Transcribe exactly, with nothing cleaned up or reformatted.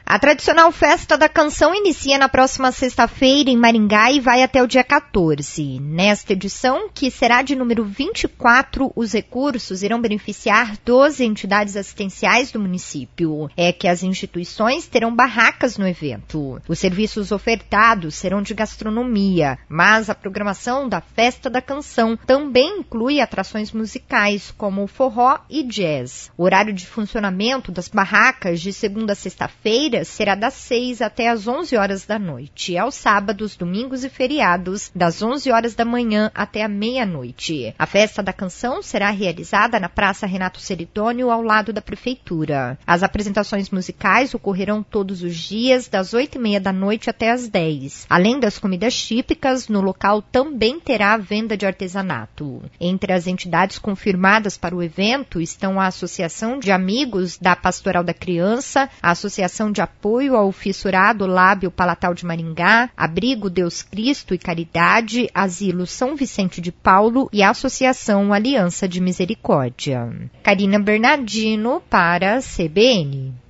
A tradicional Festa da Canção inicia na próxima sexta-feira em Maringá e vai até o dia quatorze. Nesta edição, que será de número vinte e quatro, os recursos irão beneficiar doze entidades assistenciais do município. É que as instituições terão barracas no evento. Os serviços ofertados serão de gastronomia, mas a programação da Festa da Canção também inclui atrações musicais, como forró e jazz. O horário de funcionamento das barracas de segunda a sexta-feira será das seis até as onze horas da noite, aos sábados, domingos e feriados, das onze horas da manhã até a meia-noite. A Festa da Canção será realizada na Praça Renato Ceridônio, ao lado da Prefeitura. As apresentações musicais ocorrerão todos os dias, das oito e meia da noite até as dez. Além das comidas típicas, no local também terá a venda de artesanato. Entre as entidades confirmadas para o evento estão a Associação de Amigos da Pastoral da Criança, a Associação de Apoio ao Fissurado Lábio Palatal de Maringá, Abrigo Deus Cristo e Caridade, Asilo São Vicente de Paulo e a Associação Aliança de Misericórdia. Karina Bernardino para a C B N.